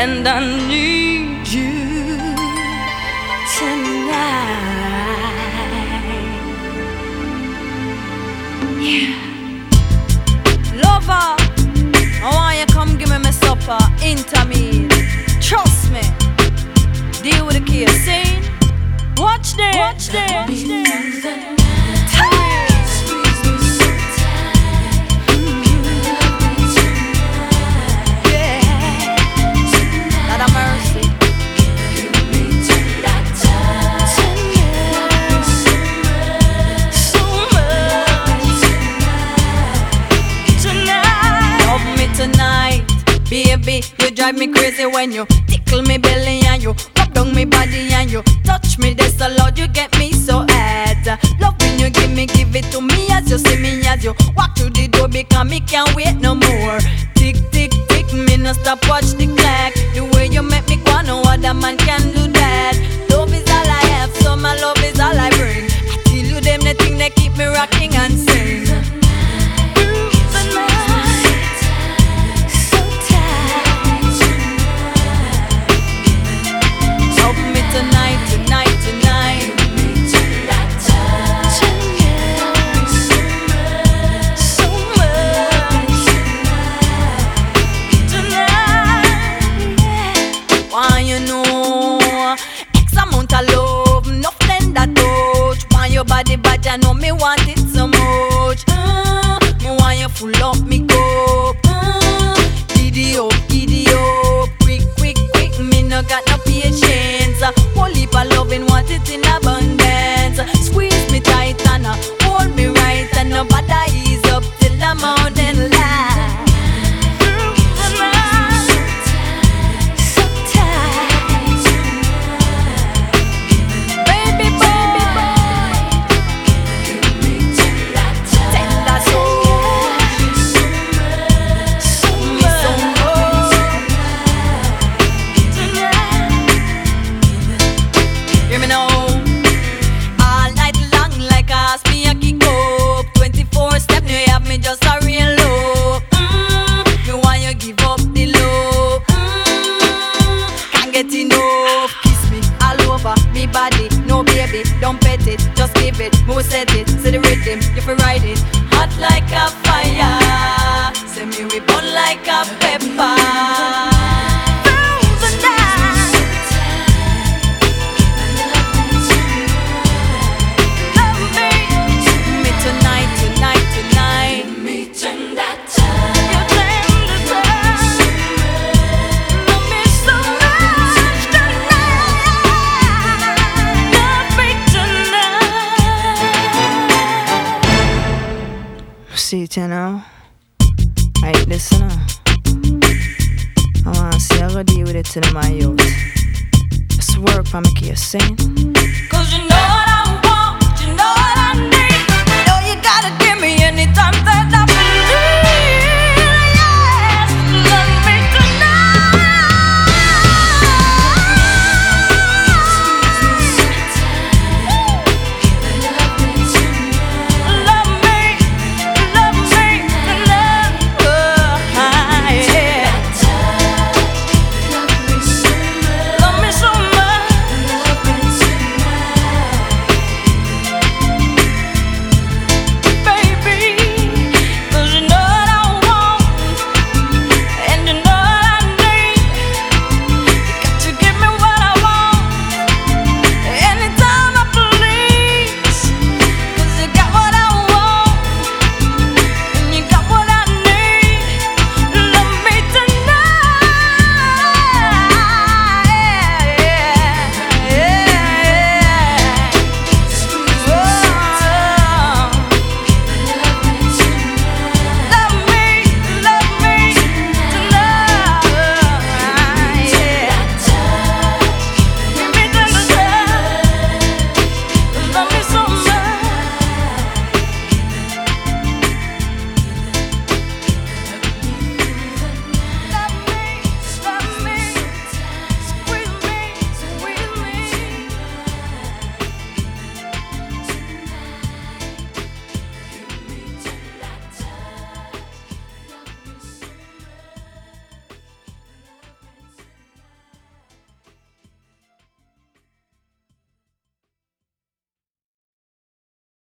and I need you tonight. Yeah. Lover, I want you come give me my supper, intermediate. Trust me, deal with the case, scene. Watch this, watch this, watch this. Baby, you drive me crazy when you tickle me belly and you rub down me body and you touch me this so loud, you get me so hot. Love when you give it to me as you see me as you walk through the door because me can't wait no more. Tick, tick, tick, me no stop watch the clock. The way you make me go, no other man can do that. Love is all I have, so my love is all I bring. I tell you them the thing that keep me rocking and sing. I know me want it so much. Me want you full up me cup. Giddy up, quick, quick, quick. Me no got no patience. Whole heap of loving, want it in abundance. Squeeze me tight and hold me right, and nobody ease up till the morning light. Don't pet it, just give it, move set it, see the rhythm, you fi ride it. Hot like a fire, say me we burn like a pepper. See it, you know. Right, listen now. I wanna see how I deal with it to my youth. Just work for me, keep saying. 'Cause you know